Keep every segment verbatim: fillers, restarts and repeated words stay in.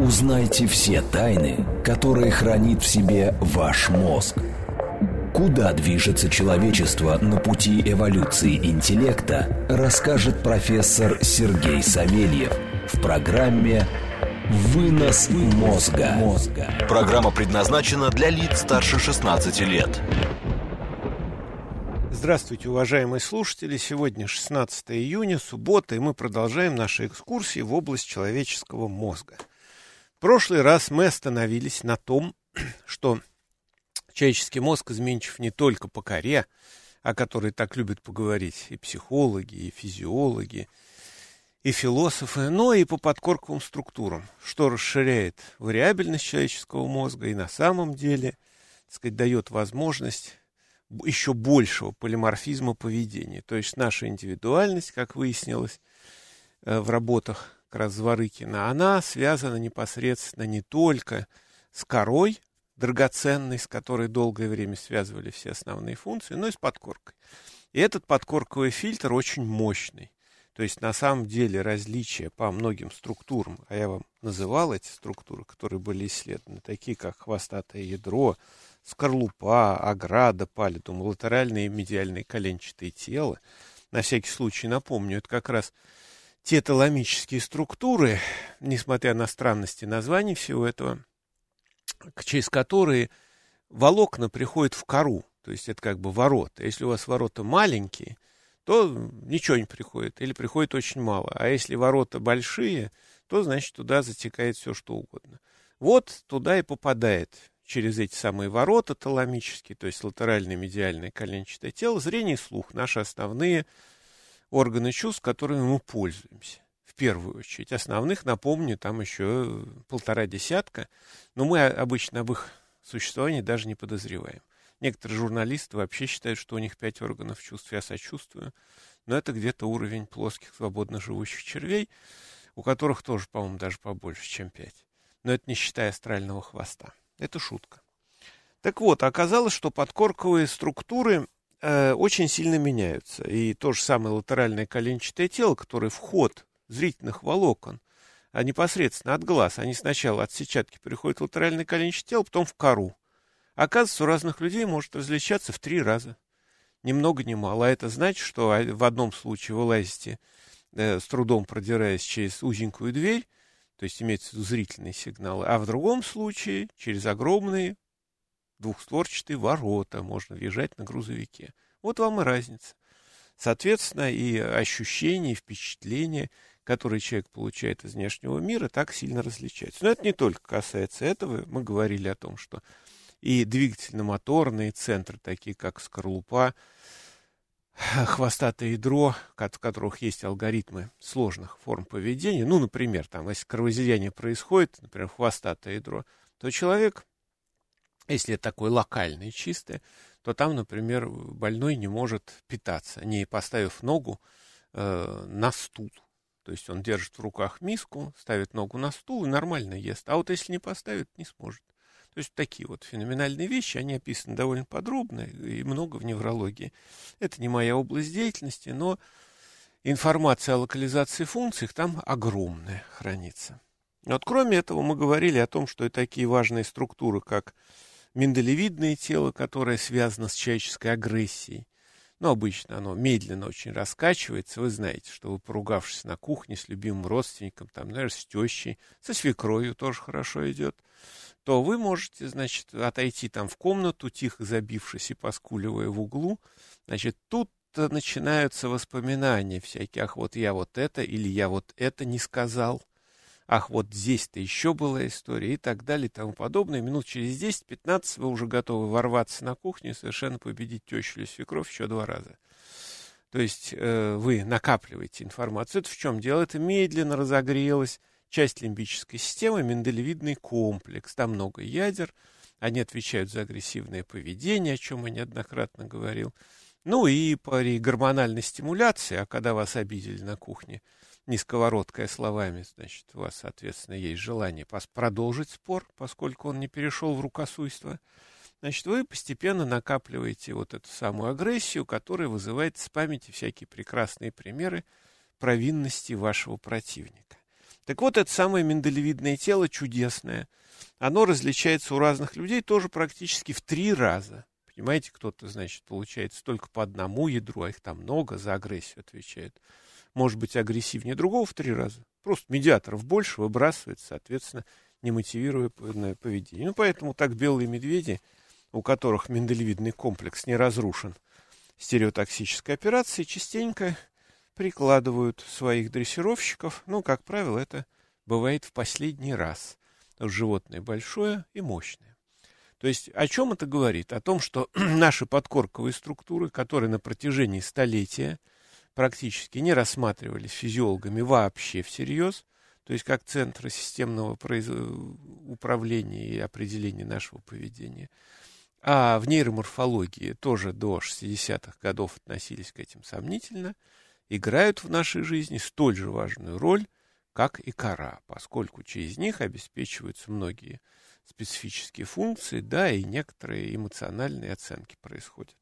Узнайте все тайны, которые хранит в себе ваш мозг. Куда движется человечество на пути эволюции интеллекта, расскажет профессор Сергей Савельев в программе «Вынос мозга». Программа предназначена для лиц старше шестнадцати лет. Здравствуйте, уважаемые слушатели. Сегодня шестнадцатое июня, суббота, и мы продолжаем наши экскурсии в область человеческого мозга. В прошлый раз мы остановились на том, что человеческий мозг изменчив не только по коре, о которой так любят поговорить и психологи, и физиологи, и философы, но и по подкорковым структурам, что расширяет вариабельность человеческого мозга и на самом деле, так сказать, дает возможность еще большего полиморфизма поведения. То есть наша индивидуальность, как выяснилось в работах как раз Зворыкина, она связана непосредственно не только с корой драгоценной, с которой долгое время связывали все основные функции, но и с подкоркой. И этот подкорковый фильтр очень мощный. То есть на самом деле различия по многим структурам, а я вам называл эти структуры, которые были исследованы, такие как хвостатое ядро, скорлупа, ограда, паллидум, латеральные и медиальные коленчатые тела. На всякий случай напомню, это как раз те таламические структуры, несмотря на странности названий всего этого, через которые волокна приходят в кору. То есть это как бы ворота. Если у вас ворота маленькие, то ничего не приходит, или приходит очень мало. А если ворота большие, то, значит, туда затекает все, что угодно. Вот туда и попадает через эти самые ворота таламические, то есть латеральное, медиальное, коленчатое тело, зрение и слух, наши основные органы чувств, которыми мы пользуемся. В первую очередь. Основных, напомню, там еще полтора десятка, но мы обычно об их существовании даже не подозреваем. Некоторые журналисты вообще считают, что у них пять органов чувств, я сочувствую, но это где-то уровень плоских свободно живущих червей, у которых тоже, по-моему, даже побольше, чем пять. Но это не считая астрального хвоста. Это шутка. Так вот, оказалось, что подкорковые структуры э, очень сильно меняются. И то же самое латеральное коленчатое тело, которое вход зрительных волокон, а непосредственно от глаз, они сначала от сетчатки переходят в латеральное коленчатое тело, потом в кору. Оказывается, у разных людей может различаться в три раза. Ни много ни мало. А это значит, что в одном случае вы лазите, э, с трудом продираясь через узенькую дверь, то есть имеется в виду зрительные сигналы, а в другом случае через огромные двухстворчатые ворота можно въезжать на грузовике. Вот вам и разница. Соответственно, и ощущения, и впечатления, которые человек получает из внешнего мира, так сильно различаются. Но это не только касается этого. Мы говорили о том, что и двигательно-моторные центры, такие как скорлупа, хвостатое ядро, в которых есть алгоритмы сложных форм поведения. Ну, например, там, если кровоизлияние происходит, например, хвостатое ядро, то человек, если это такое локальное, чистое, то там, например, больной не может питаться, не поставив ногу э, на стул. То есть он держит в руках миску, ставит ногу на стул и нормально ест. А вот если не поставит, не сможет. То есть такие вот феноменальные вещи, они описаны довольно подробно и много в неврологии. Это не моя область деятельности, но информация о локализации функций там огромная хранится. Вот кроме этого мы говорили о том, что и такие важные структуры, как миндалевидное тело, которое связано с человеческой агрессией. Но обычно оно медленно очень раскачивается. Вы знаете, что вы, поругавшись на кухне с любимым родственником, там, наверное, с тещей, со свекровью тоже хорошо идет, то вы можете, значит, отойти там в комнату, тихо забившись и поскуливая в углу. Значит, тут начинаются воспоминания всякие. Ах, вот я вот это, или я вот это не сказал. Ах, вот здесь-то еще была история, и так далее, и тому подобное. Минут через десять-пятнадцать вы уже готовы ворваться на кухню и совершенно победить тещу или свекровь еще два раза. То есть э, вы накапливаете информацию. Это в чем дело? Это медленно разогрелась часть лимбической системы, миндалевидный комплекс. Там много ядер, они отвечают за агрессивное поведение, о чем я неоднократно говорил. Ну и при гормональной стимуляции, а когда вас обидели на кухне, не сковородкой, а словами, значит, у вас, соответственно, есть желание продолжить спор, поскольку он не перешел в рукосуйство. Значит, вы постепенно накапливаете вот эту самую агрессию, которая вызывает с памяти всякие прекрасные примеры провинности вашего противника. Так вот, это самое миндалевидное тело чудесное, оно различается у разных людей тоже практически в три раза. Понимаете, кто-то, значит, получается только по одному ядру, а их там много, за агрессию отвечает. Может быть агрессивнее другого в три раза. Просто медиаторов больше выбрасывается, соответственно, немотивируемое поведение. Ну, поэтому так белые медведи, у которых миндалевидный комплекс не разрушен стереотоксической операцией, частенько прикладывают своих дрессировщиков. Ну, как правило, это бывает в последний раз. Потому что животное большое и мощное. То есть о чем это говорит? О том, что наши подкорковые структуры, которые на протяжении столетия практически не рассматривались физиологами вообще всерьез, то есть как центры системного произ... управления и определения нашего поведения, а в нейроморфологии тоже до шестидесятых годов относились к этим сомнительно, играют в нашей жизни столь же важную роль, как и кора, поскольку через них обеспечиваются многие специфические функции, да, и некоторые эмоциональные оценки происходят.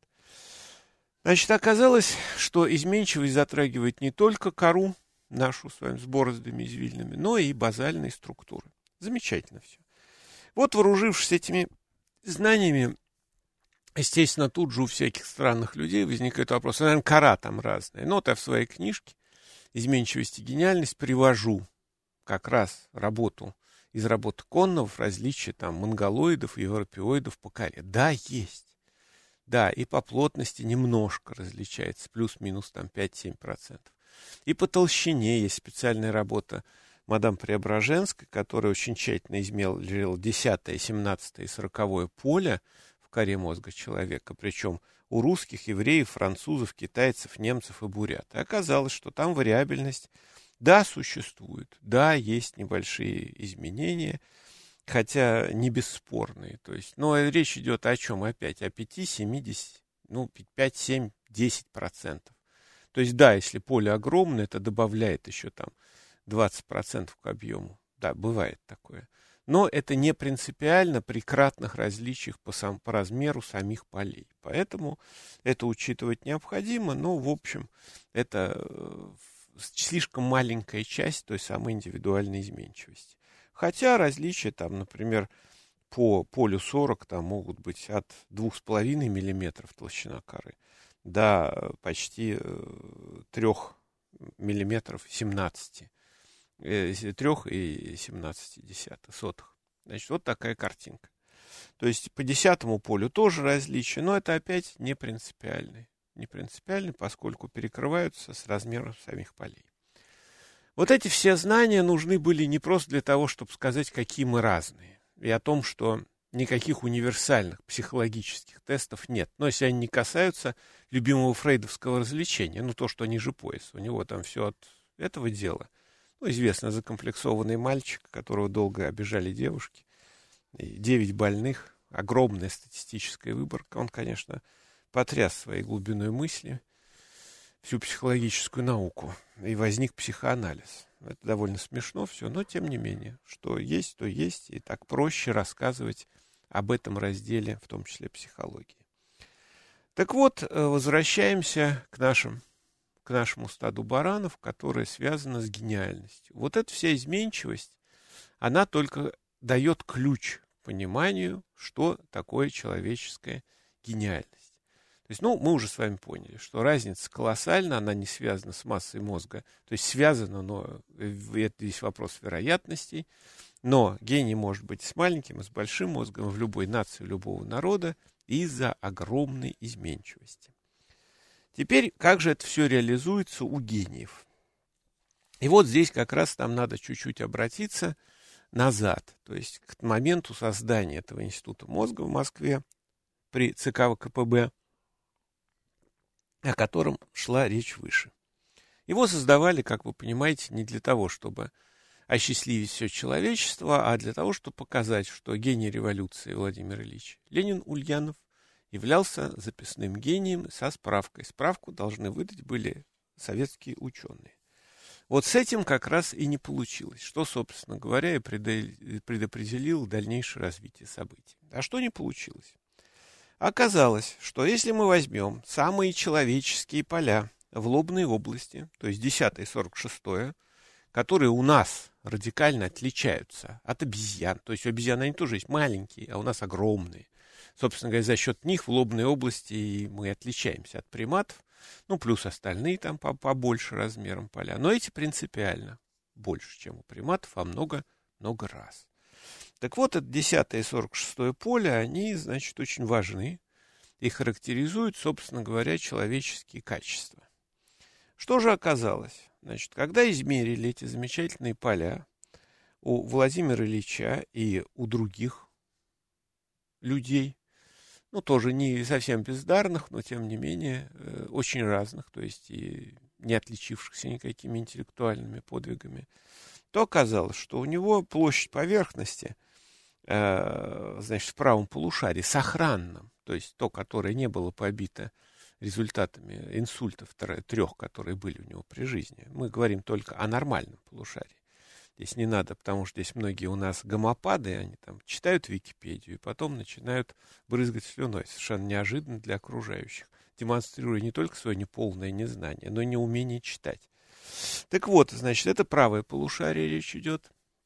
Значит, оказалось, что изменчивость затрагивает не только кору, нашу с вами с бороздами извилинами, но и базальные структуры. Замечательно все. Вот, вооружившись этими знаниями, естественно, тут же у всяких странных людей возникает вопрос, наверное, кора там разная. Но вот я в своей книжке «Изменчивость и гениальность» привожу как раз работу из работы Коннов, различия там монголоидов и европеоидов по коре. Да, есть. Да, и по плотности немножко различается, плюс-минус там пять-семь процентов. И по толщине есть специальная работа мадам Преображенской, которая очень тщательно измерила десятое, семнадцатое и сороковое поле в коре мозга человека, причем у русских, евреев, французов, китайцев, немцев и бурят. И оказалось, что там вариабельность, да, существует, да, есть небольшие изменения, хотя не бесспорные. То есть, но речь идет о чем опять? О пяти, семидесяти, ну, пять, семь, десять процентов. То есть, да, если поле огромное, это добавляет еще там двадцать процентов к объему. Да, бывает такое. Но это не принципиально при кратных различиях по, сам, по размеру самих полей. Поэтому это учитывать необходимо, но, в общем, это слишком маленькая часть той самой индивидуальной изменчивости. Хотя различия там, например, по полю сорок там могут быть от двух с половиной миллиметров толщина коры до почти трех миллиметров семнадцати, трех и семнадцати десятых, сотых. Значит, вот такая картинка. То есть по десятому полю тоже различия, но это опять не принципиальные. Не принципиальны, поскольку перекрываются с размером самих полей. Вот эти все знания нужны были не просто для того, чтобы сказать, какие мы разные, и о том, что никаких универсальных психологических тестов нет. Но если они не касаются любимого фрейдовского развлечения, ну то, что ниже пояса, у него там все от этого дела. Ну, известно, закомплексованный мальчик, которого долго обижали девушки, девять больных, огромная статистическая выборка, он, конечно, потряс своей глубиной мысли всю психологическую науку, и возник психоанализ. Это довольно смешно все, но тем не менее, что есть, то есть, и так проще рассказывать об этом разделе, в том числе психологии. Так вот, возвращаемся к, нашим, к нашему стаду баранов, которое связано с гениальностью. Вот эта вся изменчивость, она только дает ключ к пониманию, что такое человеческая гениальность. То есть, ну, мы уже с вами поняли, что разница колоссальна, она не связана с массой мозга. То есть связана, но это весь вопрос вероятностей. Но гений может быть с маленьким, и с большим мозгом в любой нации, любого народа из-за огромной изменчивости. Теперь, как же это все реализуется у гениев? И вот здесь как раз нам надо чуть-чуть обратиться назад, то есть к моменту создания этого института мозга в Москве при ЦК ВКПБ, о котором шла речь выше. Его создавали, как вы понимаете, не для того, чтобы осчастливить все человечество, а для того, чтобы показать, что гений революции Владимир Ильич Ленин-Ульянов являлся записным гением со справкой. Справку должны выдать были советские ученые. Вот с этим как раз и не получилось, что, собственно говоря, и предопределило дальнейшее развитие событий. А что не получилось? Оказалось, что если мы возьмем самые человеческие поля в лобной области, то есть десятое и сорок шестое, которые у нас радикально отличаются от обезьян. То есть у обезьян они тоже есть маленькие, а у нас огромные. Собственно говоря, за счет них в лобной области мы отличаемся от приматов. Ну, плюс остальные там побольше размером поля. Но эти принципиально больше, чем у приматов, а много-много раз. Так вот, это десятое и сорок шестое поле, они, значит, очень важны и характеризуют, собственно говоря, человеческие качества. Что же оказалось? Значит, когда измерили эти замечательные поля у Владимира Ильича и у других людей, ну, тоже не совсем бездарных, но, тем не менее, э, очень разных, то есть и не отличившихся никакими интеллектуальными подвигами, то оказалось, что у него площадь поверхности, э, значит, в правом полушарии, сохранном, то есть то, которое не было побито результатами инсультов трех, которые были у него при жизни. Мы говорим только о нормальном полушарии. Здесь не надо, потому что здесь многие у нас гомопады, они там читают Википедию и потом начинают брызгать слюной, совершенно неожиданно для окружающих, демонстрируя не только свое неполное незнание, но и неумение читать. Так вот, значит, это правое полушарие речь идет.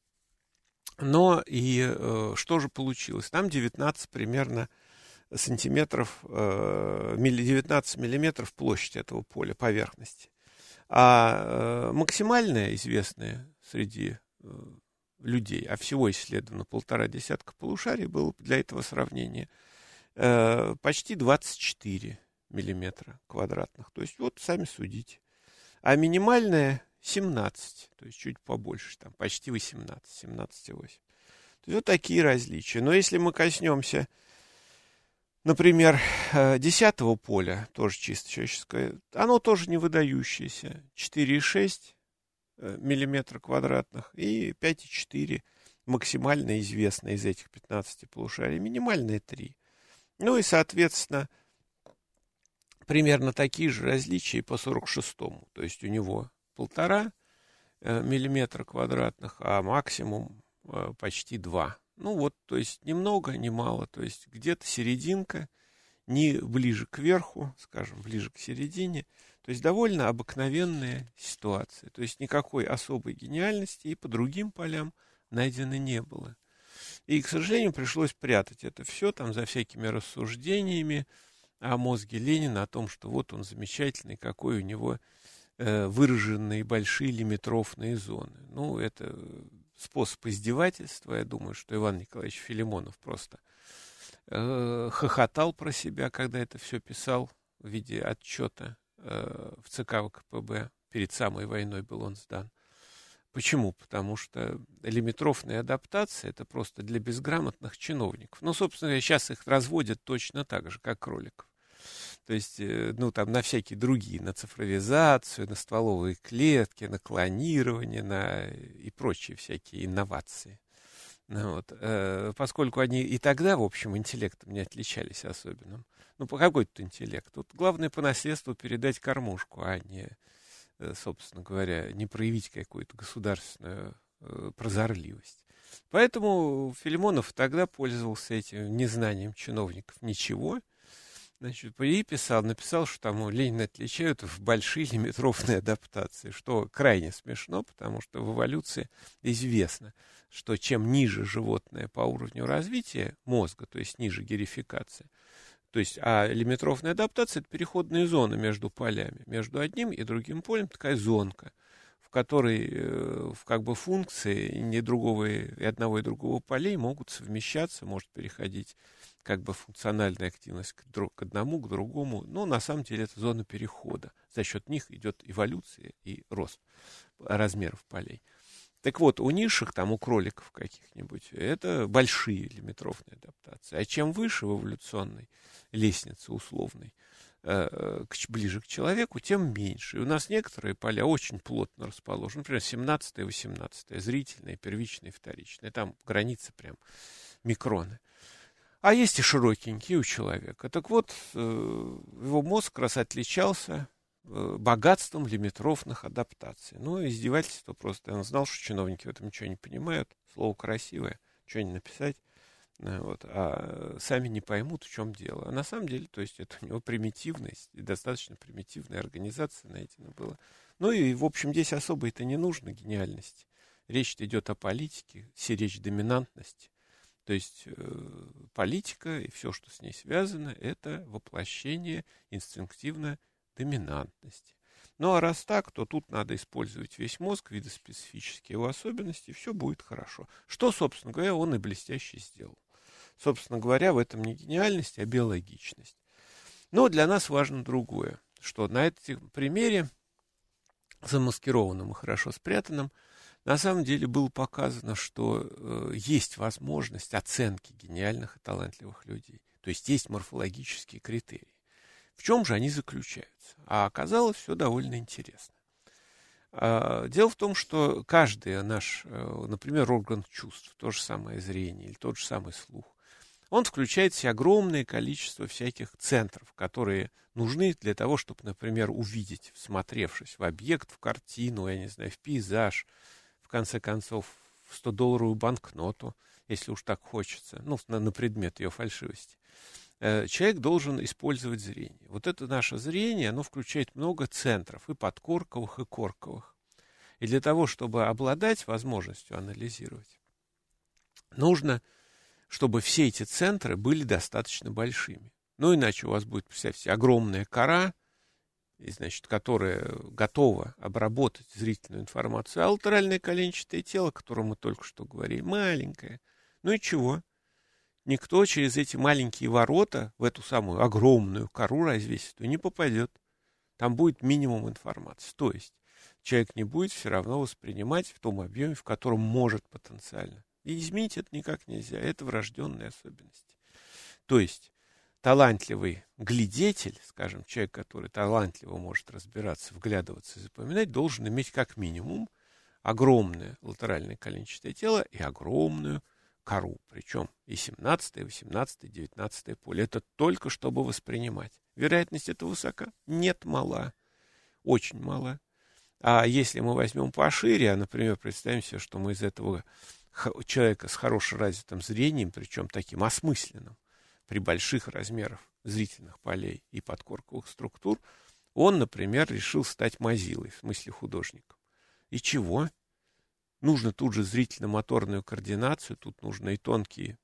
Но и э, что же получилось? Там девятнадцать примерно сантиметров, э, девятнадцать миллиметров площадь этого поля поверхности. А э, максимальная известная среди э, людей, а всего исследовано полтора десятка полушарий, было для этого сравнения, э, почти двадцать четыре миллиметра квадратных. То есть вот сами судите. А минимальная семнадцать, то есть чуть побольше, там почти восемнадцать, семнадцать целых восемь. То есть вот такие различия. Но если мы коснемся, например, десятого поля, тоже чисто человеческое, оно тоже не выдающееся. четыре целых шесть миллиметра квадратных и пять целых четыре максимально известно из этих пятнадцати полушарий. Минимальные три. Ну и, соответственно, примерно такие же различия по сорок шестому. То есть у него полтора миллиметра квадратных, а максимум почти два. Ну вот, то есть ни много, ни мало, то есть где-то серединка, не ближе к верху, скажем, ближе к середине. То есть довольно обыкновенная ситуация. То есть никакой особой гениальности и по другим полям найдено не было. И, к сожалению, пришлось прятать это все там за всякими рассуждениями о мозге Ленина, о том, что вот он замечательный, какой у него э, выраженные большие лимитрофные зоны. Ну, это способ издевательства. Я думаю, что Иван Николаевич Филимонов просто э, хохотал про себя, когда это все писал в виде отчета э, в ЦК ВКПБ. Перед самой войной был он сдан. Почему? Потому что лимитрофная адаптация — это просто для безграмотных чиновников. Ну, собственно говоря, сейчас их разводят точно так же, как кроликов. То есть, ну, там, на всякие другие, на цифровизацию, на стволовые клетки, на клонирование, на и прочие всякие инновации. Ну, вот, э, поскольку они и тогда, в общем, интеллектом не отличались особенным. Ну, по какой тут интеллект? Тут главное по наследству передать кормушку, а не, э, собственно говоря, не проявить какую-то государственную э, прозорливость. Поэтому Филимонов тогда пользовался этим незнанием чиновников ничего. Значит, и писал, написал, что там Ленина отличают в большие лимитрофные адаптации, что крайне смешно, потому что в эволюции известно, что чем ниже животное по уровню развития мозга, то есть ниже гирификации, то есть, а лимитрофная адаптация — это переходные зоны между полями, между одним и другим полем, такая зонка, в которой э, в как бы функции ни другого, и одного и другого полей могут совмещаться, может переходить как бы функциональная активность к, друг, к одному, к другому, но на самом деле это зона перехода. За счет них идет эволюция и рост размеров полей. Так вот, у низших, там, у кроликов каких-нибудь, это большие лимитрофные адаптации. А чем выше в эволюционной лестнице условной, э, к, ближе к человеку, тем меньше. И у нас некоторые поля очень плотно расположены. Например, семнадцатое и восемнадцатое, зрительное, первичное и вторичное. Там границы прям микроны. А есть и широкенькие у человека. Так вот, э, его мозг как раз отличался э, богатством лимитрофных адаптаций. Ну, издевательство просто. Он знал, что чиновники в этом ничего не понимают. Слово красивое, что не написать. Вот, а сами не поймут, в чем дело. А на самом деле, то есть, это у него примитивность, и достаточно примитивная организация найдена была. Ну и, в общем, здесь особо это не нужно, гениальности. Речь идет о политике, все речь доминантности. То есть э, политика и все, что с ней связано, это воплощение инстинктивной доминантности. Ну а раз так, то тут надо использовать весь мозг, видоспецифические его особенности, и все будет хорошо. Что, собственно говоря, он и блестяще сделал. Собственно говоря, в этом не гениальность, а биологичность. Но для нас важно другое, что на этом примере, замаскированном и хорошо спрятанном, на самом деле было показано, что э, есть возможность оценки гениальных и талантливых людей. То есть есть морфологические критерии. В чем же они заключаются? А оказалось все довольно интересно. А, дело в том, что каждый наш, э, например, орган чувств, то же самое зрение или тот же самый слух, он включает в себя огромное количество всяких центров, которые нужны для того, чтобы, например, увидеть, всмотревшись в объект, в картину, я не знаю, в пейзаж, в конце концов, в сто-долларовую банкноту, если уж так хочется, ну, на, на предмет ее фальшивости. Э, человек должен использовать зрение. Вот это наше зрение, оно включает много центров, и подкорковых, и корковых. И для того, чтобы обладать возможностью анализировать, нужно, чтобы все эти центры были достаточно большими. Ну, иначе у вас будет, представьте, огромная кора, и, значит, которая готова обработать зрительную информацию, а латеральное коленчатое тело, о котором мы только что говорили, маленькое. Ну и чего? Никто через эти маленькие ворота в эту самую огромную кору развесистую не попадет. Там будет минимум информации. То есть человек не будет все равно воспринимать в том объеме, в котором может потенциально. И изменить это никак нельзя. Это врожденные особенности. То есть талантливый глядетель, скажем, человек, который талантливо может разбираться, вглядываться и запоминать, должен иметь как минимум огромное латеральное коленчатое тело и огромную кору. Причем и семнадцатое, восемнадцатое, девятнадцатое поле. Это только чтобы воспринимать. Вероятность этого высока? Нет, мала. Очень мала. А если мы возьмем пошире, а, например, представим себе, что мы из этого человека с хорошо развитым зрением, причем таким осмысленным, при больших размерах зрительных полей и подкорковых структур, он, например, решил стать мазилой, в смысле художником. И чего? Нужно тут же зрительно-моторную координацию, тут нужны и тонкие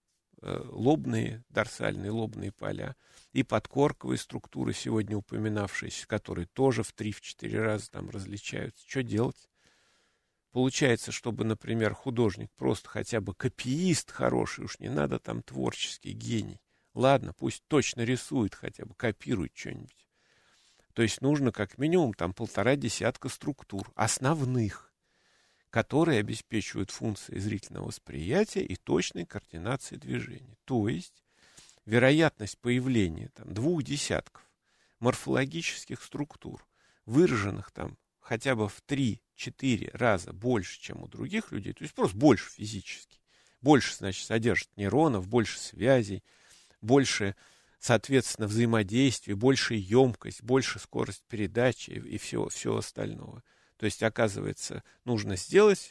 э, лобные, дорсальные лобные поля, и подкорковые структуры, сегодня упоминавшиеся, которые тоже в три-четыре раза там различаются. Что делать? Получается, чтобы, например, художник просто хотя бы копиист хороший, уж не надо там творческий гений. Ладно, пусть точно рисует, хотя бы копирует что-нибудь. То есть нужно как минимум там полтора десятка структур основных, которые обеспечивают функции зрительного восприятия и точной координации движения. То есть вероятность появления там двух десятков морфологических структур, выраженных там хотя бы в три-четыре раза больше, чем у других людей, то есть просто больше физически. Больше, значит, содержит нейронов, больше связей, больше, соответственно, взаимодействия, больше емкость, больше скорость передачи и, и всего, всего остального. То есть, оказывается, нужно сделать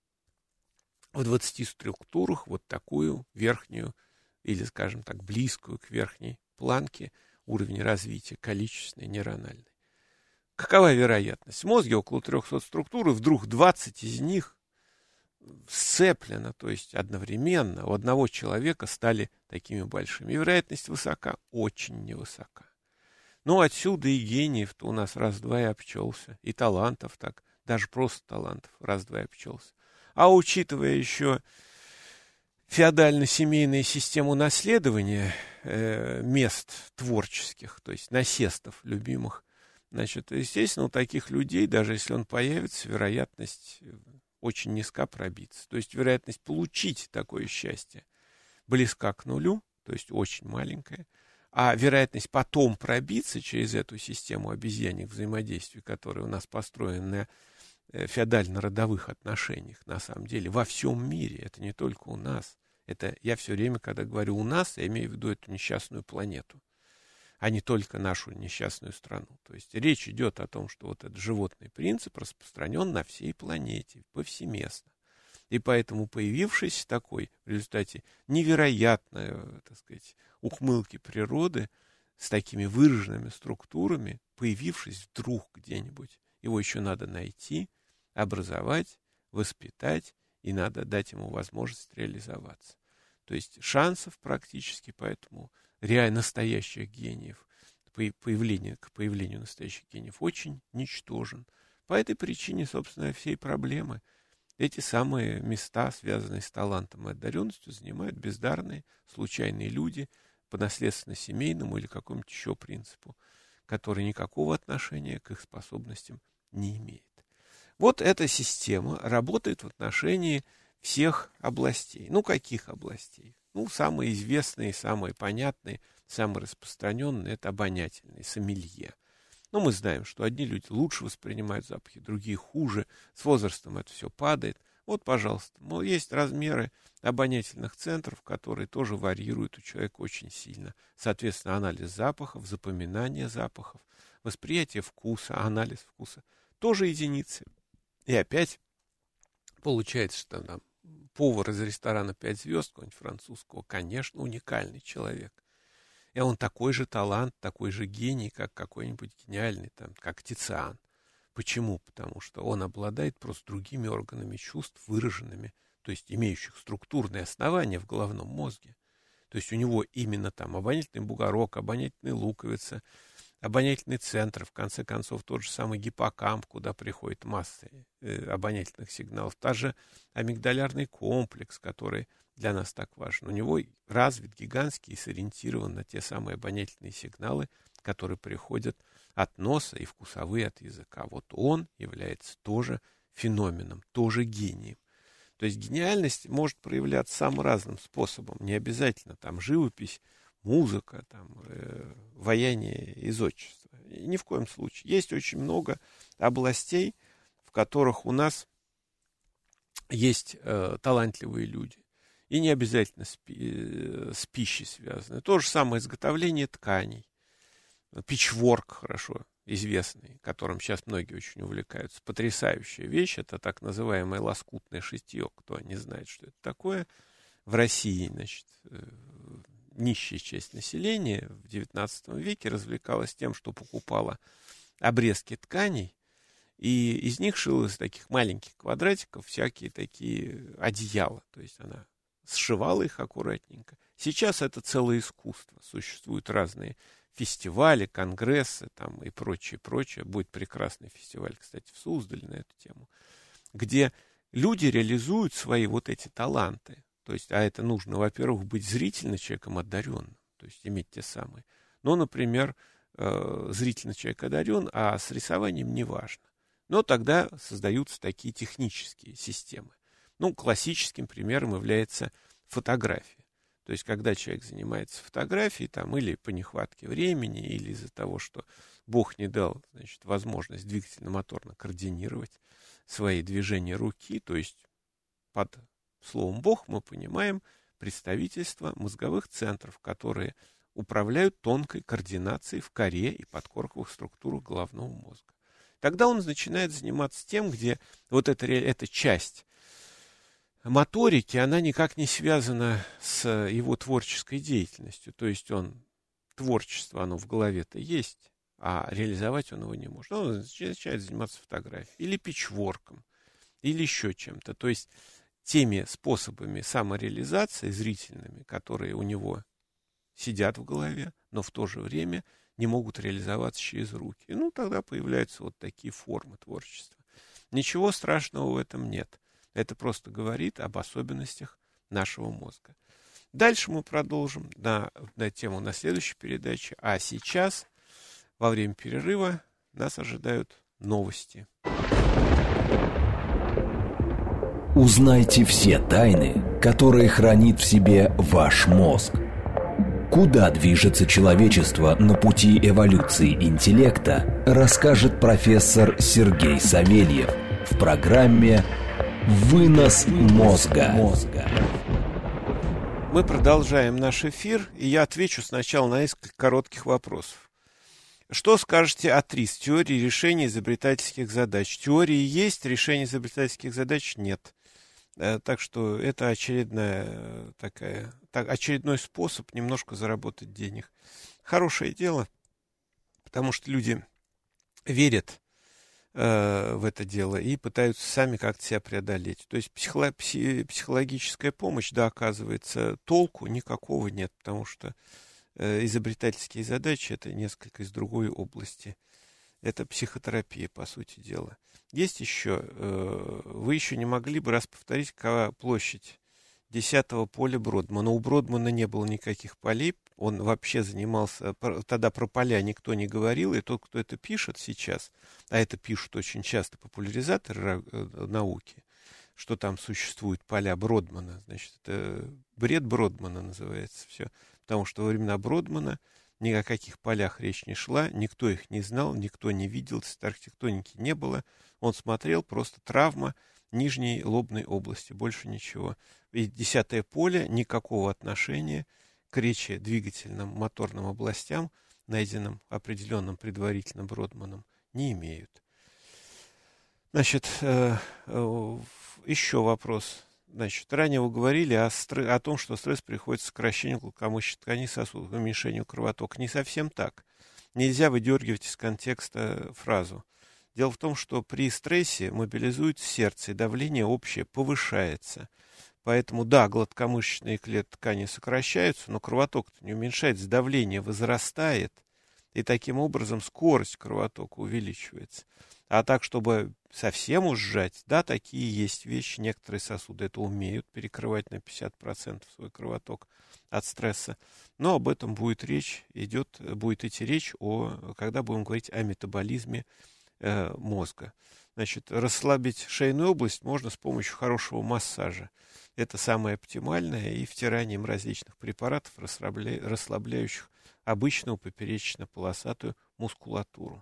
в двадцати структурах вот такую верхнюю, или, скажем так, близкую к верхней планке уровня развития количественной нейрональной. Какова вероятность? В мозге около трехсот структур, и вдруг двадцать из них сцеплено, то есть одновременно у одного человека стали такими большими. И вероятность высока, очень невысока. Ну, отсюда и гениев-то у нас раз-два и обчелся, и талантов так, даже просто талантов раз-два и обчелся. А учитывая еще феодально-семейную систему наследования э, мест творческих, то есть насестов любимых, значит, естественно, у таких людей, даже если он появится, вероятность очень низка пробиться. То есть вероятность получить такое счастье близка к нулю, то есть очень маленькая. А вероятность потом пробиться через эту систему обезьяньих взаимодействий, которая у нас построена на феодально-родовых отношениях, на самом деле, во всем мире, это не только у нас. Это я все время, когда говорю «у нас», я имею в виду эту несчастную планету, а не только нашу несчастную страну. То есть речь идет о том, что вот этот животный принцип распространен на всей планете, повсеместно. И поэтому появившийся такой в результате невероятной, так сказать, ухмылки природы с такими выраженными структурами, появившись вдруг где-нибудь, его еще надо найти, образовать, воспитать, и надо дать ему возможность реализоваться. То есть шансов практически, поэтому реально настоящих гениев, появление, к появлению настоящих гениев очень ничтожен. По этой причине, собственно, всей проблемы. Эти самые места, связанные с талантом и одаренностью, занимают бездарные, случайные люди по наследственно-семейному или какому-нибудь еще принципу, который никакого отношения к их способностям не имеет. Вот эта система работает в отношении всех областей. Ну, каких областей? Ну, самые известные, самые понятные, самые распространенные – это обонятельные, сомелье. Но мы знаем, что одни люди лучше воспринимают запахи, другие хуже. С возрастом это все падает. Вот, пожалуйста, мол, есть размеры обонятельных центров, которые тоже варьируют у человека очень сильно. Соответственно, анализ запахов, запоминание запахов, восприятие вкуса, анализ вкуса тоже единицы. И опять получается, что там повар из ресторана пять звезд, какого-нибудь французского, конечно, уникальный человек. И он такой же талант, такой же гений, как какой-нибудь гениальный, там, как Тициан. Почему? Потому что он обладает просто другими органами чувств, выраженными, то есть имеющих структурные основания в головном мозге. То есть у него именно там обонятельный бугорок, обонятельная луковица, обонятельный центр, в конце концов, тот же самый гиппокамп, куда приходит масса э, обонятельных сигналов, та же амигдалярный комплекс, который для нас так важен. У него развит гигантский и сориентирован на те самые обонятельные сигналы, которые приходят от носа и вкусовые от языка. Вот он является тоже феноменом, тоже гением. То есть гениальность может проявляться самым разным способом. Не обязательно там живопись, музыка, там, э, ваяние из отчества. И ни в коем случае. Есть очень много областей, в которых у нас есть э, талантливые люди. И не обязательно с, пи- с пищей связаны. То же самое изготовление тканей. Пичворк хорошо известный, которым сейчас многие очень увлекаются. Потрясающая вещь. Это так называемое лоскутное шитье. Кто не знает, что это такое. В России, значит, нищая часть населения в девятнадцатом веке развлекалась тем, что покупала обрезки тканей, и из них шила из таких маленьких квадратиков всякие такие одеяла. То есть она сшивала их аккуратненько. Сейчас это целое искусство. Существуют разные фестивали, конгрессы там, и прочее, прочее. Будет прекрасный фестиваль, кстати, в Суздале на эту тему, где люди реализуют свои вот эти таланты. То есть, а это нужно, во-первых, быть зрительным человеком одаренным, то есть иметь те самые. Но, например, э, зрительный человек одарен, а с рисованием не важно. Но тогда создаются такие технические системы. Ну, классическим примером является фотография. То есть, когда человек занимается фотографией, там, или по нехватке времени, или из-за того, что Бог не дал, значит, возможность двигательно-моторно координировать свои движения руки, то есть под словом «Бог» мы понимаем представительство мозговых центров, которые управляют тонкой координацией в коре и подкорковых структурах головного мозга. Тогда он начинает заниматься тем, где вот эта, эта часть моторики, она никак не связана с его творческой деятельностью. То есть он, творчество, оно в голове-то есть, а реализовать он его не может. Он начинает заниматься фотографией или пичворком, или еще чем-то. То есть теми способами самореализации зрительными, которые у него сидят в голове, но в то же время не могут реализоваться через руки. И, ну, тогда появляются вот такие формы творчества. Ничего страшного в этом нет. Это просто говорит об особенностях нашего мозга. Дальше мы продолжим на, на тему на следующей передаче. А сейчас, во время перерыва, нас ожидают новости. Узнайте все тайны, которые хранит в себе ваш мозг. Куда движется человечество на пути эволюции интеллекта, расскажет профессор Сергей Савельев в программе «Вынос мозга». Мы продолжаем наш эфир, и я отвечу сначала на несколько коротких вопросов. Что скажете о ТРИЗ, теории решения изобретательских задач? Теории есть, решения изобретательских задач нет. Так что это очередная такая, так, очередной способ немножко заработать денег. Хорошее дело, потому что люди верят э, в это дело и пытаются сами как-то себя преодолеть. То есть психоло- пси- психологическая помощь, да, оказывается, толку никакого нет, потому что э, изобретательские задачи — это несколько из другой области. Это психотерапия, по сути дела. Есть еще, э, вы еще не могли бы раз повторить, какова площадь десятого поля Бродмана? У Бродмана не было никаких полей, он вообще занимался, тогда про поля никто не говорил, и тот, кто это пишет сейчас, а это пишут очень часто популяризаторы науки, что там существуют поля Бродмана, значит, это бред Бродмана называется все, потому что во времена Бродмана ни о каких полях речь не шла, никто их не знал, никто не видел, архитектоники не было. Он смотрел, просто травма нижней лобной области, больше ничего. И десятое поле никакого отношения к речи двигательным моторным областям, найденным определенным предварительно Бродманом, не имеют. Значит, э, э, еще вопрос. Значит, ранее вы говорили о, стресс, о том, что стресс приводит к сокращению глукомышечных тканей сосудов, уменьшению кровотока. Не совсем так. Нельзя выдергивать из контекста фразу. Дело в том, что при стрессе мобилизуется сердце, и давление общее повышается. Поэтому, да, гладкомышечные клетки ткани сокращаются, но кровоток-то не уменьшается, давление возрастает, и таким образом скорость кровотока увеличивается. А так, чтобы совсем уж сжать, да, такие есть вещи. Некоторые сосуды это умеют перекрывать на пятьдесят процентов свой кровоток от стресса. Но об этом будет речь, идет, будет идти речь, о, когда будем говорить о метаболизме э, мозга. Значит, расслабить шейную область можно с помощью хорошего массажа. Это самое оптимальное, и втиранием различных препаратов, расслабля... расслабляющих обычную поперечно-полосатую мускулатуру.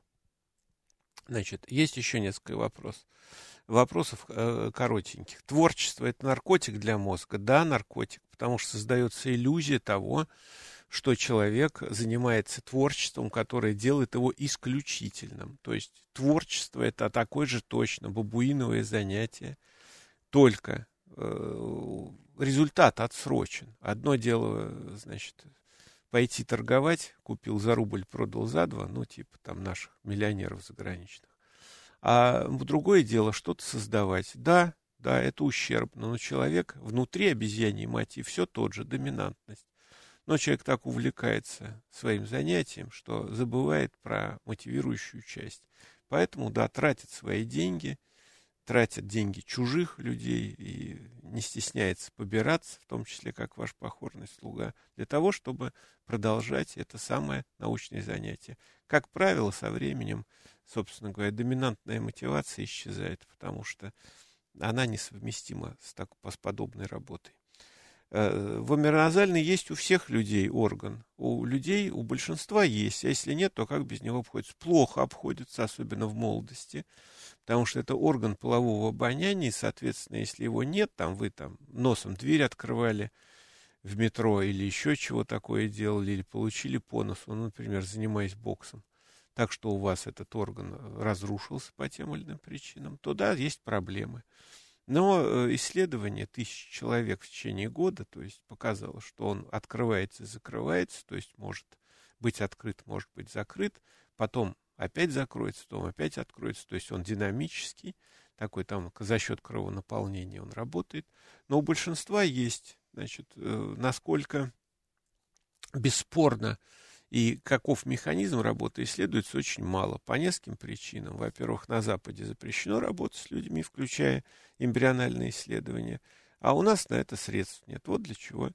Значит, есть еще несколько вопросов. Вопросов э, коротеньких. Творчество — это наркотик для мозга? Да, наркотик, потому что создается иллюзия того, что человек занимается творчеством, которое делает его исключительным. То есть творчество — это такое же точно бабуиновое занятие, только э, результат отсрочен. Одно дело, значит, пойти торговать, купил за рубль, продал за два, ну, типа там наших миллионеров заграничных. А другое дело что-то создавать. Да, да, это ущербно, но человек внутри обезьяньей мати все тот же, доминантность. Но человек так увлекается своим занятием, что забывает про мотивирующую часть. Поэтому, да, тратит свои деньги, тратит деньги чужих людей и не стесняется побираться, в том числе как ваш покорный слуга, для того, чтобы продолжать это самое научное занятие. Как правило, со временем, собственно говоря, доминантная мотивация исчезает, потому что она несовместима с, так, с подобной работой. Вомероназальный есть у всех людей орган. У людей, у большинства есть. А если нет, то как без него обходится? Плохо обходится, особенно в молодости. Потому что это орган полового обоняния, и, соответственно, если его нет, там вы там носом дверь открывали в метро или еще чего такое делали, или получили по носу, ну, например, занимаясь боксом, так что у вас этот орган разрушился по тем или иным причинам, то да, есть проблемы. Но исследование тысяч человек в течение года, то есть показало, что он открывается и закрывается, то есть может быть открыт, может быть закрыт, потом опять закроется, потом опять откроется, то есть он динамический, такой там за счет кровонаполнения он работает. Но у большинства есть, значит, насколько бесспорно и каков механизм работы исследуется очень мало, по нескольким причинам. Во-первых, на Западе запрещено работать с людьми, включая эмбриональные исследования, а у нас на это средств нет. Вот для чего.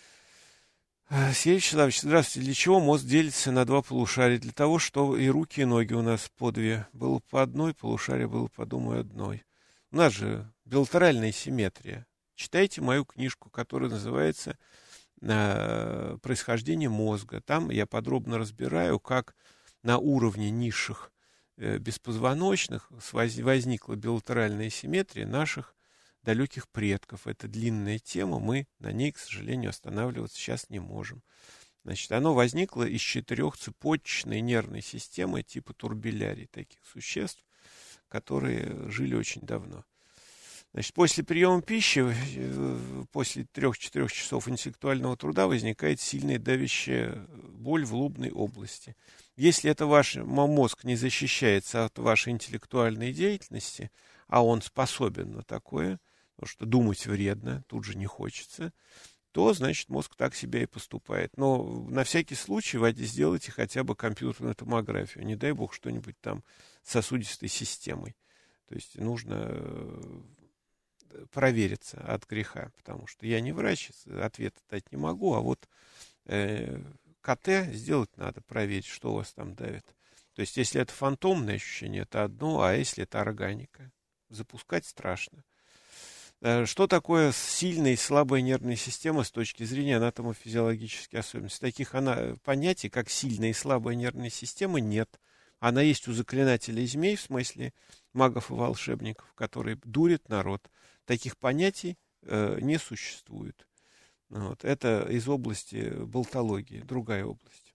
Сергей Вячеславович, здравствуйте. Для чего мозг делится на два полушария? Для того, что и руки, и ноги у нас по две. Было по одной, полушарие было, подумаю, одной. У нас же билатеральная симметрия. Читайте мою книжку, которая называется «Происхождение мозга». Там я подробно разбираю, как на уровне низших э, беспозвоночных возникла билатеральная симметрия наших далеких предков. Это длинная тема, мы на ней, к сожалению, останавливаться сейчас не можем. Значит, оно возникло из четырехцепочечной нервной системы типа турбиллярий, таких существ, которые жили очень давно. Значит, после приема пищи, после трех-четырех часов интеллектуального труда возникает сильная давящая боль в лобной области. Если это ваш мозг не защищается от вашей интеллектуальной деятельности, а он способен на такое, потому что думать вредно, тут же не хочется, то, значит, мозг так себя и поступает. Но на всякий случай вы сделайте хотя бы компьютерную томографию. Не дай бог что-нибудь там с сосудистой системой. То есть нужно провериться от греха, потому что я не врач, ответа дать не могу, а вот э, КТ сделать надо, проверить, что у вас там давит. То есть если это фантомное ощущение, это одно, а если это органика, запускать страшно. Что такое сильная и слабая нервная система с точки зрения анатомофизиологических особенностей? Таких она, понятий, как сильная и слабая нервная система, нет. Она есть у заклинателей змей, в смысле магов и волшебников, которые дурят народ. Таких понятий э, не существует. Вот. Это из области болтологии, другая область.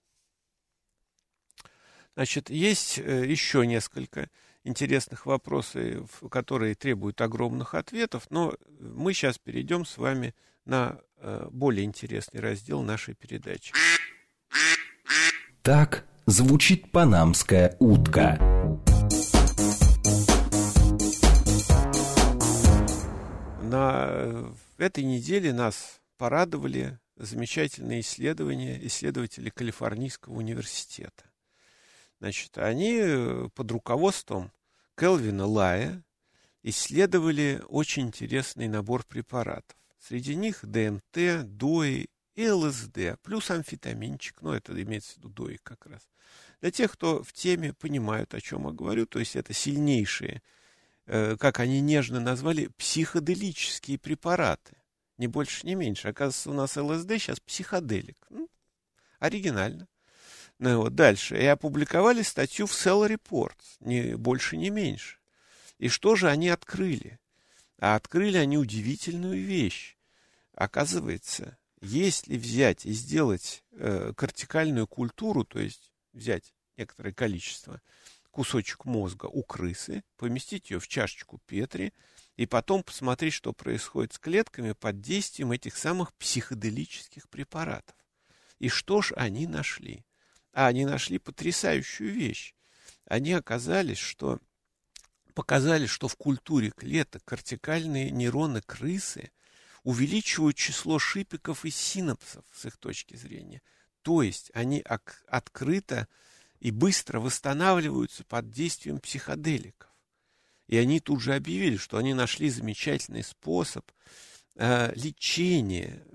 Значит, есть э, еще несколько интересных вопросов, которые требуют огромных ответов, но мы сейчас перейдем с вами на э, более интересный раздел нашей передачи. Так звучит панамская утка. На этой неделе нас порадовали замечательные исследования исследователей Калифорнийского университета. Значит, они под руководством Келвина Лая исследовали очень интересный набор препаратов. Среди них ДМТ, ДОИ и ЛСД, плюс амфетаминчик, ну, это имеется в виду ДОИ как раз. Для тех, кто в теме, понимают, о чем я говорю, то есть это сильнейшие, э, как они нежно назвали, психоделические препараты. Ни больше, ни меньше. Оказывается, у нас ЛСД сейчас психоделик. Ну, оригинально. Ну, вот, дальше. И опубликовали статью в Cell Reports, ни больше, ни меньше. И что же они открыли? А открыли они удивительную вещь. Оказывается, если взять и сделать э, кортикальную культуру, то есть взять некоторое количество, кусочек мозга у крысы, поместить ее в чашечку Петри, и потом посмотреть, что происходит с клетками под действием этих самых психоделических препаратов. И что ж они нашли? А они нашли потрясающую вещь. Они оказались, что показали, что в культуре клеток кортикальные нейроны крысы увеличивают число шипиков и синапсов с их точки зрения. То есть они ок- открыто и быстро восстанавливаются под действием психоделиков. И они тут же объявили, что они нашли замечательный способ э, лечения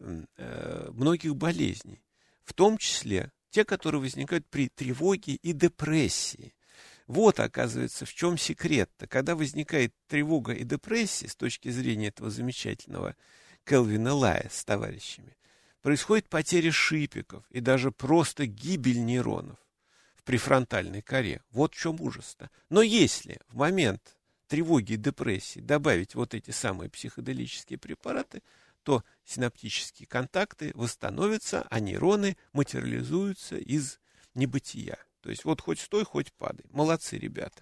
э, многих болезней, в том числе те, которые возникают при тревоге и депрессии. Вот, оказывается, в чем секрет-то. Когда возникает тревога и депрессия, с точки зрения этого замечательного Келвина Лая с товарищами, происходит потеря шипиков и даже просто гибель нейронов в префронтальной коре. Вот в чем ужас-то. Но если в момент тревоги и депрессии добавить вот эти самые психоделические препараты, то синаптические контакты восстановятся, а нейроны материализуются из небытия. То есть вот хоть стой, хоть падай. Молодцы, ребята.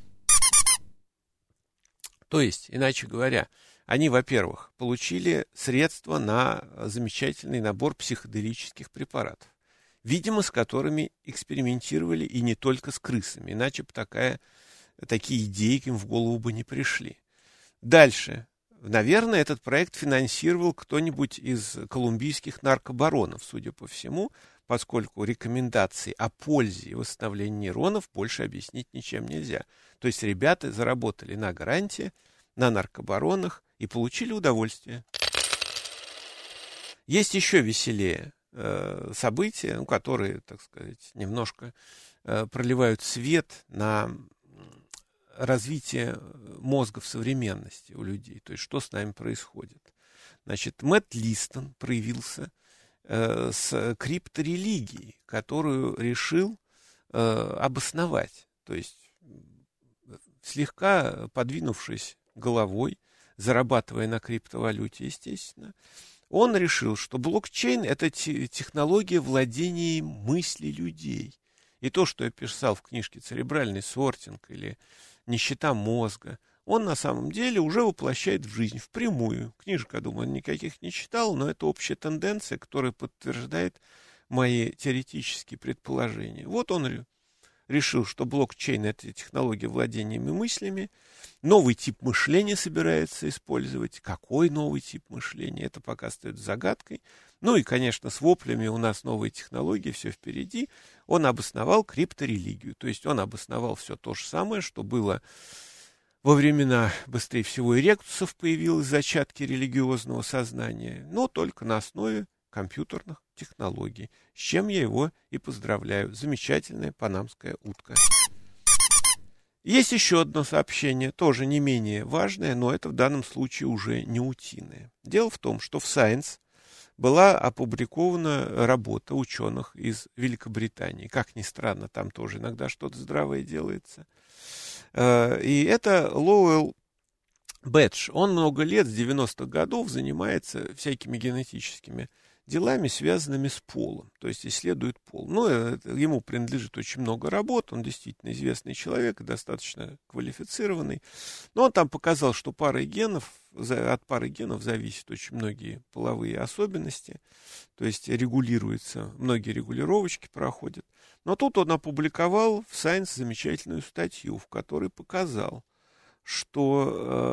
То есть, иначе говоря, они, во-первых, получили средства на замечательный набор психоделических препаратов, видимо, с которыми экспериментировали и не только с крысами, иначе бы такая, такие идеи им в голову бы не пришли. Дальше. Наверное, этот проект финансировал кто-нибудь из колумбийских наркобаронов, судя по всему, поскольку рекомендаций о пользе и восстановлении нейронов больше объяснить ничем нельзя. То есть ребята заработали на гранте, на наркобаронах и получили удовольствие. Есть еще веселее э, события, ну, которые, так сказать, немножко э, проливают свет на развитие мозга в современности у людей, то есть что с нами происходит. Значит, Мэтт Листон проявился э, с крипторелигией, которую решил э, обосновать, то есть слегка подвинувшись головой, зарабатывая на криптовалюте, естественно, он решил, что блокчейн — это технология владения мыслей людей. И то, что я писал в книжке «Церебральный сортинг» или «Нищета мозга», он на самом деле уже воплощает в жизнь впрямую. Книжек, я думаю, он никаких не читал, но это общая тенденция, которая подтверждает мои теоретические предположения. Вот он решил, что блокчейн — это технология владениями мыслями. Новый тип мышления собирается использовать. Какой новый тип мышления? Это пока остается загадкой. Ну и, конечно, с воплями «у нас новые технологии, все впереди». Он обосновал крипторелигию. То есть он обосновал все то же самое, что было во времена, быстрее всего, и ректусов появилось зачатки религиозного сознания, но только на основе компьютерных технологий, с чем я его и поздравляю. Замечательная панамская утка. Есть еще одно сообщение, тоже не менее важное, но это в данном случае уже не утиное. Дело в том, что в Science была опубликована работа ученых из Великобритании. Как ни странно, там тоже иногда что-то здравое делается. И это Лоуэлл Бэдж. Он много лет, с девяностых годов, занимается всякими генетическими делами, связанными с полом, то есть исследует пол. Ну, ему принадлежит очень много работ, он действительно известный человек, достаточно квалифицированный. Но он там показал, что парой генов, от пары генов зависят очень многие половые особенности, то есть регулируются, многие регулировочки проходят. Но тут он опубликовал в Science замечательную статью, в которой показал, что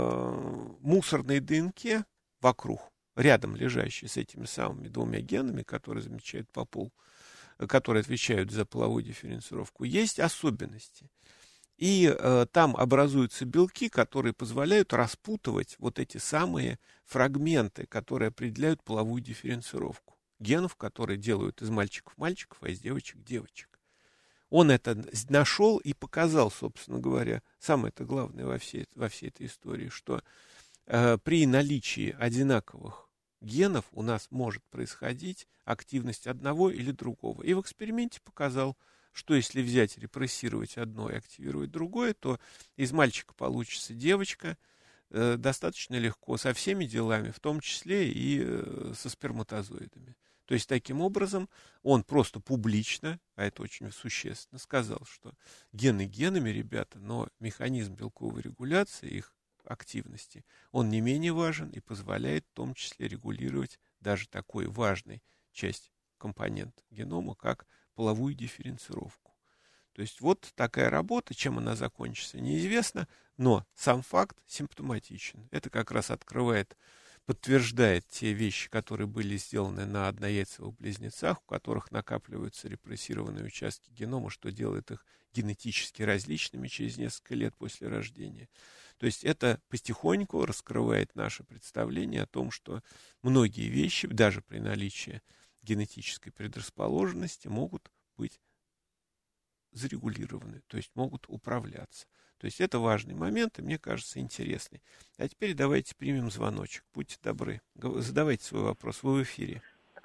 э, мусорные ДНК вокруг, рядом лежащие с этими самыми двумя генами, которые замечают по полу, которые отвечают за половую дифференцировку, есть особенности. И э, там образуются белки, которые позволяют распутывать вот эти самые фрагменты, которые определяют половую дифференцировку. Генов, которые делают из мальчиков мальчиков, а из девочек девочек. Он это нашел и показал, собственно говоря, самое-то главное во всей, во всей этой истории, что э, при наличии одинаковых генов у нас может происходить активность одного или другого. И в эксперименте показал, что если взять, репрессировать одно и активировать другое, то из мальчика получится девочка э, достаточно легко, со всеми делами, в том числе и э, со сперматозоидами. То есть, таким образом, он просто публично, а это очень существенно, сказал, что гены генами, ребята, но механизм белковой регуляции, их активности, он не менее важен и позволяет в том числе регулировать даже такой важной часть компонента генома, как половую дифференцировку. То есть вот такая работа, чем она закончится, неизвестно, но сам факт симптоматичен. Это как раз открывает, подтверждает те вещи, которые были сделаны на однояйцевых близнецах, у которых накапливаются репрессированные участки генома, что делает их генетически различными через несколько лет после рождения. То есть это потихоньку раскрывает наше представление о том, что многие вещи, даже при наличии генетической предрасположенности, могут быть зарегулированы, то есть могут управляться. То есть это важный момент, и мне кажется, интересный. А теперь давайте примем звоночек. Будьте добры, задавайте свой вопрос. Вы в эфире.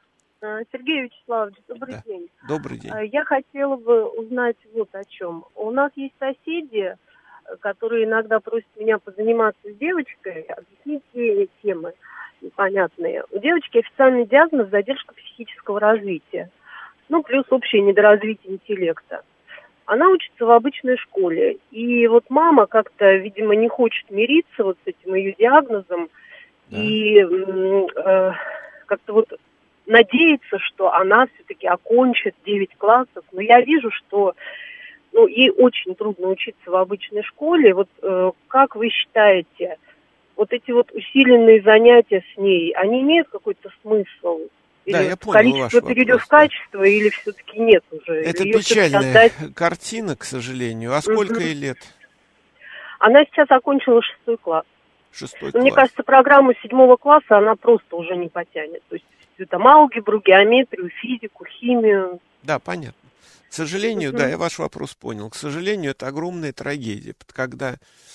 Сергей Вячеславович, добрый да. день. Добрый день. Я хотела бы узнать вот о чем. У нас есть соседи, которые иногда просят меня позаниматься с девочкой, объяснить ей темы непонятные. У девочки официальный диагноз — задержка психического развития. Ну, плюс общее недоразвитие интеллекта. Она учится в обычной школе. И вот мама как-то, видимо, не хочет мириться вот с этим ее диагнозом. Да. И э, как-то вот надеется, что она все-таки окончит девять классов. Но я вижу, что ну, ей очень трудно учиться в обычной школе. Вот э, как вы считаете, вот эти вот усиленные занятия с ней, они имеют какой-то смысл? Или да, я понял количество перейдет вопрос, в качество, да. Или все-таки нет уже? Это ее печальная создать... картина, к сожалению. А сколько угу. ей лет? Она сейчас окончила шестой класс. Шестой класс. Мне кажется, программу седьмого класса она просто уже не потянет. То есть там алгебру, геометрию, физику, химию. Да, понятно. К сожалению, угу. да, я ваш вопрос понял. К сожалению, это огромная трагедия, когда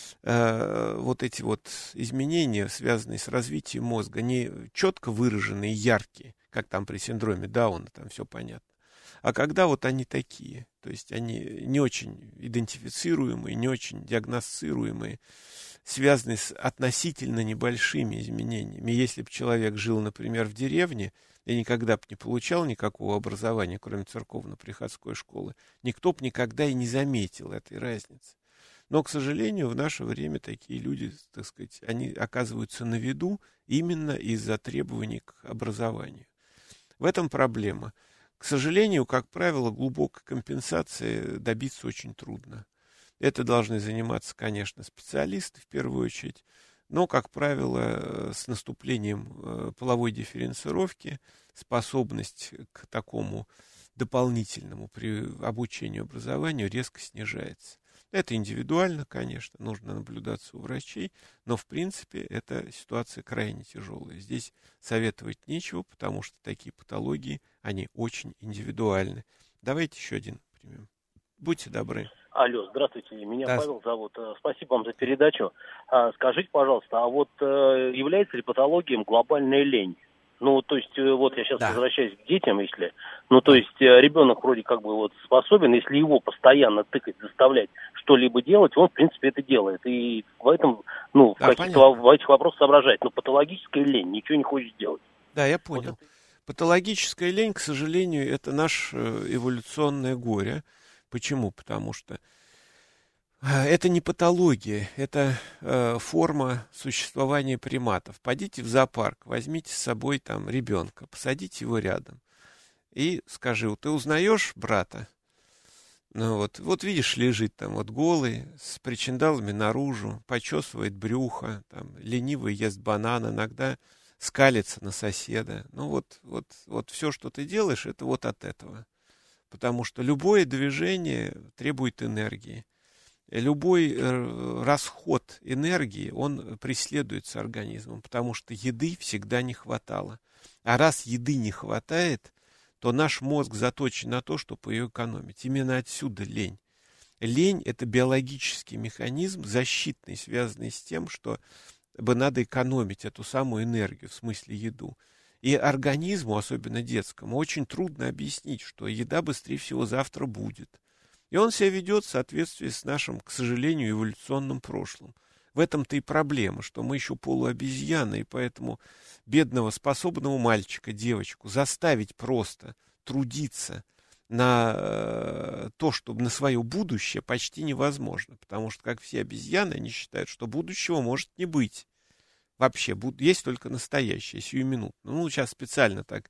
э, вот эти вот изменения, связанные с развитием мозга, не четко выраженные, яркие, как там при синдроме Дауна, там все понятно. А когда вот они такие, то есть они не очень идентифицируемые, не очень диагностируемые, связанные с относительно небольшими изменениями. Если бы человек жил, например, в деревне и никогда бы не получал никакого образования, кроме церковно-приходской школы, никто бы никогда и не заметил этой разницы. Но, к сожалению, в наше время такие люди, так сказать, они оказываются на виду именно из-за требований к образованию. В этом проблема. К сожалению, как правило, глубокой компенсации добиться очень трудно. Это должны заниматься, конечно, специалисты в первую очередь, но, как правило, с наступлением половой дифференцировки способность к такому дополнительному при обучению и образованию резко снижается. Это индивидуально, конечно, нужно наблюдаться у врачей, но, в принципе, эта ситуация крайне тяжелая. Здесь советовать нечего, потому что такие патологии, они очень индивидуальны. Давайте еще один примем. Будьте добры. Алло, здравствуйте, меня Да. Павел зовут. Спасибо вам за передачу. А, скажите, пожалуйста, а вот э, является ли патологией глобальная лень? Ну, то есть, э, вот я сейчас Да. возвращаюсь к детям, если... Ну, то есть, э, ребенок вроде как бы вот способен, если его постоянно тыкать, заставлять что-либо делать, он, в принципе, это делает. И в этом, ну, в Да, каких-то понятно. в этих вопросах соображает. Но патологическая лень, ничего не хочет делать. Да, я понял. Вот это- Патологическая лень, к сожалению, это наше эволюционное горе. Почему? Потому что это не патология, это э, форма существования приматов. Пойдите в зоопарк, возьмите с собой там ребенка, посадите его рядом и скажи: вот ты узнаешь брата? Ну вот, вот видишь, лежит там вот голый, с причиндалами наружу, почесывает брюхо, там, лениво ест банан, иногда скалится на соседа. Ну вот, вот, вот все, что ты делаешь, это вот от этого. Потому что любое движение требует энергии. Любой э, расход энергии, он преследуется организмом, потому что еды всегда не хватало. А раз еды не хватает, то наш мозг заточен на то, чтобы ее экономить. Именно отсюда лень. Лень – это биологический механизм защитный, связанный с тем, что бы надо экономить эту самую энергию, в смысле еду. И организму, особенно детскому, очень трудно объяснить, что еда быстрее всего завтра будет. И он себя ведет в соответствии с нашим, к сожалению, эволюционным прошлым. В этом-то и проблема, что мы еще полуобезьяны, и поэтому бедного способного мальчика, девочку заставить просто трудиться на э, то, чтобы на свое будущее, почти невозможно. Потому что, как все обезьяны, они считают, что будущего может не быть. Вообще, есть только настоящее, сиюминутное. Ну, сейчас специально так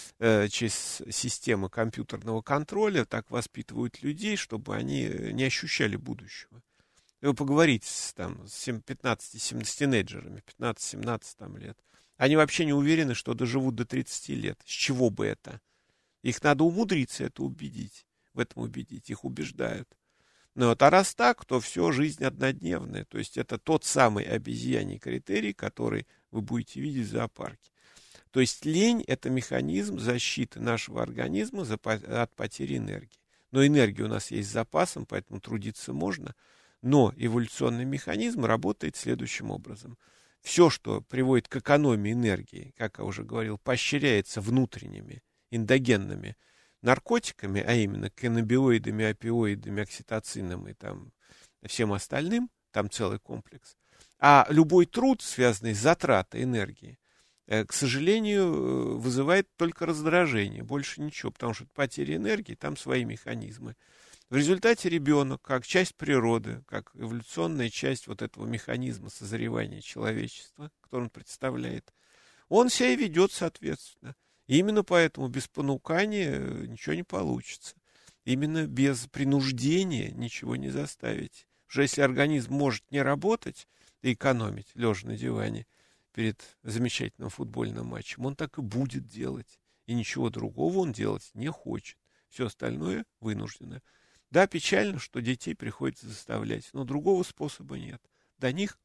э, через системы компьютерного контроля так воспитывают людей, чтобы они не ощущали будущего. И вы поговорите с, там, с пятнадцати-семнадцати-тинейджерами, пятнадцать-семнадцать там, лет. Они вообще не уверены, что доживут до тридцати лет. С чего бы это? Их надо умудриться это убедить, в этом убедить, их убеждают. Ну, вот, а раз так, то все, жизнь однодневная. То есть это тот самый обезьяний критерий, который вы будете видеть в зоопарке. То есть лень – это механизм защиты нашего организма от потери энергии. Но энергия у нас есть с запасом, поэтому трудиться можно. Но эволюционный механизм работает следующим образом. Все, что приводит к экономии энергии, как я уже говорил, поощряется внутренними эндогенными наркотиками, а именно каннабиоидами, опиоидами, окситоцином и там всем остальным, там целый комплекс. А любой труд, связанный с затратой энергии, к сожалению, вызывает только раздражение, больше ничего, потому что потеря энергии, там свои механизмы. В результате ребенок, как часть природы, как эволюционная часть вот этого механизма созревания человечества, который он представляет, он себя и ведет соответственно. И именно поэтому без понукания ничего не получится. Именно без принуждения ничего не заставить. Уже если организм может не работать и экономить, лежа на диване перед замечательным футбольным матчем, он так и будет делать. И ничего другого он делать не хочет. Все остальное вынуждено. Да, печально, что детей приходится заставлять, но другого способа нет. До них,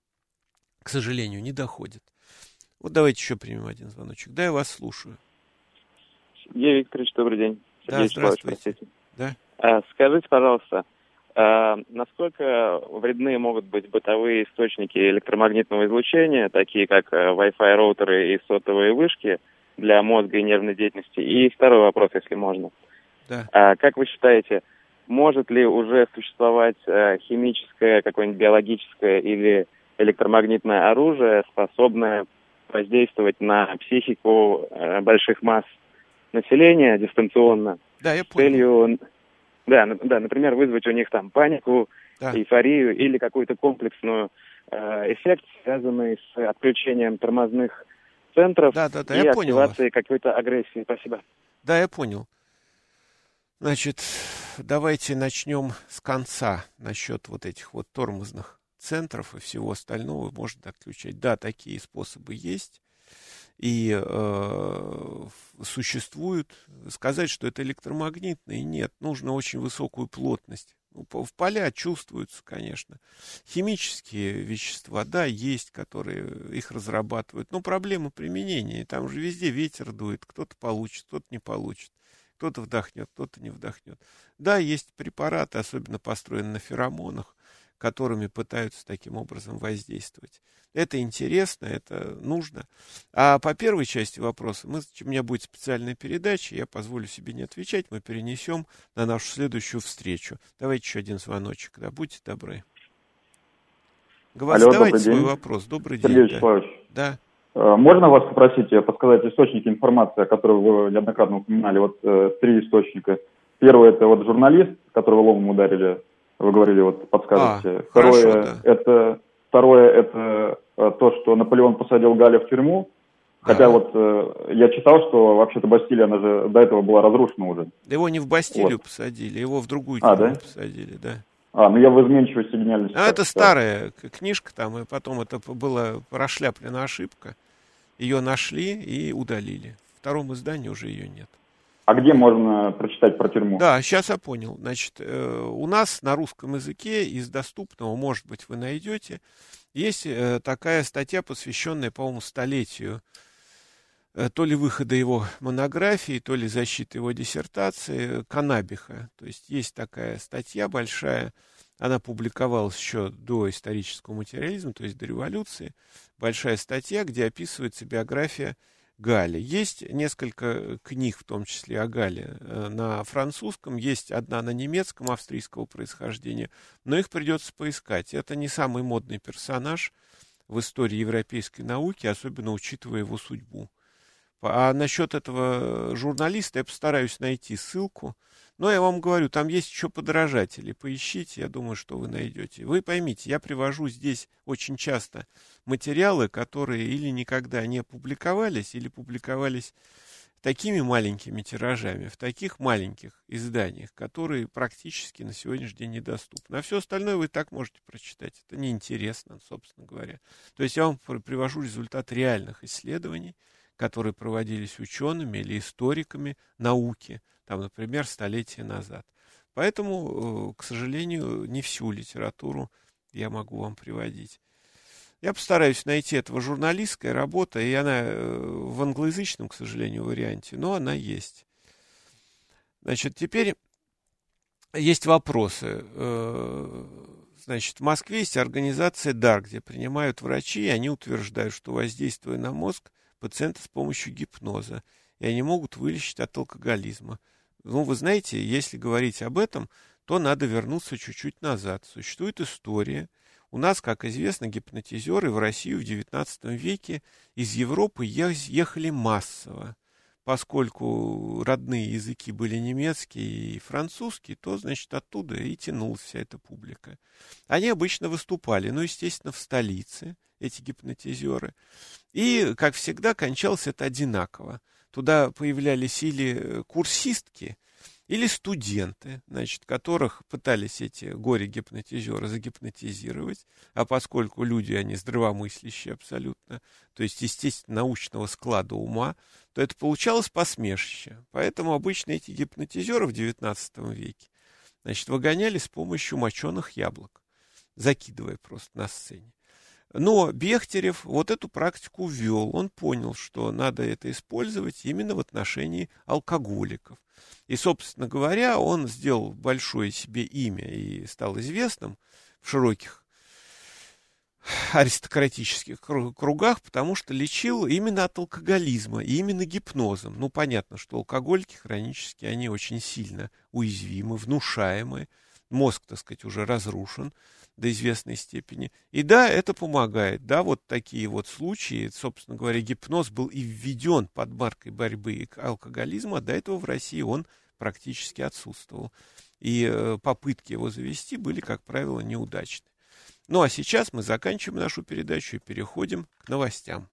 к сожалению, не доходит. Вот давайте еще примем один звоночек. Да, я вас слушаю. Сергей Викторович, добрый день. Да, Сергей здравствуйте. Простите. Да? А, скажите, пожалуйста, а, насколько вредны могут быть бытовые источники электромагнитного излучения, такие как Wi-Fi роутеры и сотовые вышки для мозга и нервной деятельности? И второй вопрос, если можно. Да. А, как вы считаете, может ли уже существовать а, химическое, какое-нибудь биологическое или электромагнитное оружие, способное воздействовать на психику а, больших масс населения дистанционно, Да, я с понял. целью, да, да, например, вызвать у них там панику, Да. эйфорию или какую-то комплексную э, эффект, связанный с отключением тормозных центров Да, да, да, и я понял вас. активацией какой-то агрессии. Спасибо. Да, я понял. Значит, давайте начнем с конца насчет вот этих вот тормозных центров и всего остального можно отключать. Да, такие способы есть и э, существуют. Сказать, что это электромагнитные, нет. Нужно очень высокую плотность. Ну, в поля чувствуются, конечно. Химические вещества, да, есть, которые их разрабатывают. Но проблема применения. Там же везде ветер дует. Кто-то получит, кто-то не получит. Кто-то вдохнет, кто-то не вдохнет. Да, есть препараты, особенно построенные на феромонах, которыми пытаются таким образом воздействовать. Это интересно, это нужно. А по первой части вопроса мы, у меня будет специальная передача, я позволю себе не отвечать, мы перенесем на нашу следующую встречу. Давайте еще один звоночек, да, будьте добры. Говорите, Алло, задавайте добрый свой день. вопрос. Добрый Сергей день. Вячеславович, Да. э, можно вас попросить э, подсказать источники информации, о которой вы неоднократно упоминали? Вот э, три источника. Первый — это вот журналист, которого ломом ударили, вы говорили, вот подскажете. А, Второе, хорошо, да. это, второе — это э, то, что Наполеон посадил Галя в тюрьму. Хотя Ага. вот э, я читал, что вообще-то Бастилия, она же до этого была разрушена уже. Его не в Бастилию Вот. посадили, его в другую А, тюрьму да? посадили, да. А, ну я в изменчивости гениальности. А это старая к- книжка там, и потом это п- была прошляплена ошибка. Ее нашли и удалили. В втором издании уже ее нет. А где можно прочитать про тюрьму? Да, сейчас я понял. Значит, э, у нас на русском языке из доступного, может быть, вы найдете, есть э, такая статья, посвященная, по-моему, столетию э, то ли выхода его монографии, то ли защиты его диссертации Канабиха. То есть есть такая статья большая, она публиковалась еще до исторического материализма, то есть до революции. Большая статья, где описывается биография Галя. Есть несколько книг, в том числе о Гале, на французском, есть одна на немецком, австрийского происхождения, но их придется поискать. Это не самый модный персонаж в истории европейской науки, особенно учитывая его судьбу. А насчет этого журналиста я постараюсь найти ссылку. Но я вам говорю, там есть еще подражатели. Поищите, я думаю, что вы найдете. Вы поймите, я привожу здесь очень часто материалы, которые или никогда не публиковались, или публиковались такими маленькими тиражами, в таких маленьких изданиях, которые практически на сегодняшний день недоступны. А все остальное вы и так можете прочитать. Это неинтересно, собственно говоря. То есть я вам привожу результат реальных исследований, которые проводились учеными или историками науки, там, например, столетия назад. Поэтому, к сожалению, не всю литературу я могу вам приводить. Я постараюсь найти этого журналистская работа, и она в англоязычном, к сожалению, варианте, но она есть. Значит, теперь есть вопросы. Значит, в Москве есть организация дар, где принимают врачи, и они утверждают, что, воздействуя на мозг пациента с помощью гипноза, и они могут вылечить от алкоголизма. Ну, вы знаете, если говорить об этом, то надо вернуться чуть-чуть назад. Существует история. У нас, как известно, гипнотизеры в Россию в девятнадцатом веке из Европы ехали массово. Поскольку родные языки были немецкий и французский, то, значит, оттуда и тянулась вся эта публика. Они обычно выступали, ну, естественно, в столице, эти гипнотизеры. И, как всегда, кончалось это одинаково. Туда появлялись или курсистки, или студенты, значит, которых пытались эти горе-гипнотизеры загипнотизировать, а поскольку люди, они здравомыслящие абсолютно, то есть, естественно, научного склада ума, то это получалось посмешище. Поэтому обычно эти гипнотизеры в девятнадцатом веке, значит, выгоняли с помощью моченых яблок, закидывая просто на сцене. Но Бехтерев вот эту практику ввел. Он понял, что надо это использовать именно в отношении алкоголиков. И, собственно говоря, он сделал большое себе имя и стал известным в широких аристократических кругах, потому что лечил именно от алкоголизма и именно гипнозом. Ну, понятно, что алкоголики хронические, они очень сильно уязвимы, внушаемы. Мозг, так сказать, уже разрушен до известной степени. И да, это помогает. Да, вот такие вот случаи, собственно говоря, гипноз был и введен под маркой борьбы алкоголизма, а до этого в России он практически отсутствовал. И э, попытки его завести были, как правило, неудачны. Ну а сейчас мы заканчиваем нашу передачу и переходим к новостям.